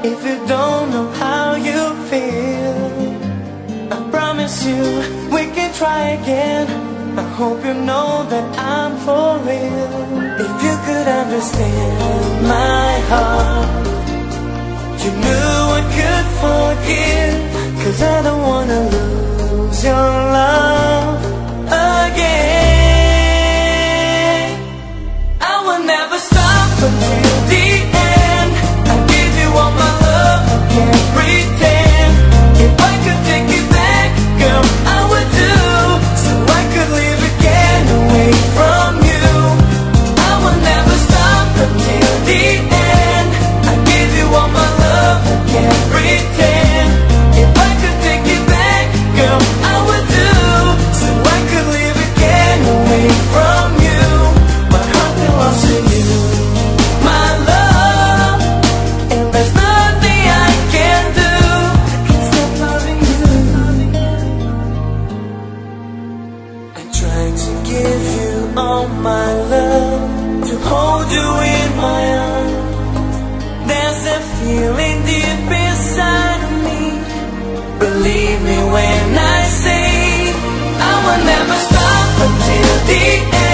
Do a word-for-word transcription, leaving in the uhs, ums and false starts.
if you don't know how you feel. I promise you we can try again. I hope you know that I'm for real. If you could understand my heart, you knew I could forgive. Cause I don't wanna lose your love again. I will never stop until the end. I give you all my love, I can't pretend. If I could take it back, girl, I would do. So I could live again away from you. I will never stop until the end. I give you all my love, I can't pretend. If I could take it back, girl, I would do. So I could live again away from you. My heart belongs to you, my love, and there's nothing I can do. I can't stop loving you. I try to give you all my love, to hold you in my arms. There's a feeling deep inside of me. Believe me when I say I will never stop until the end.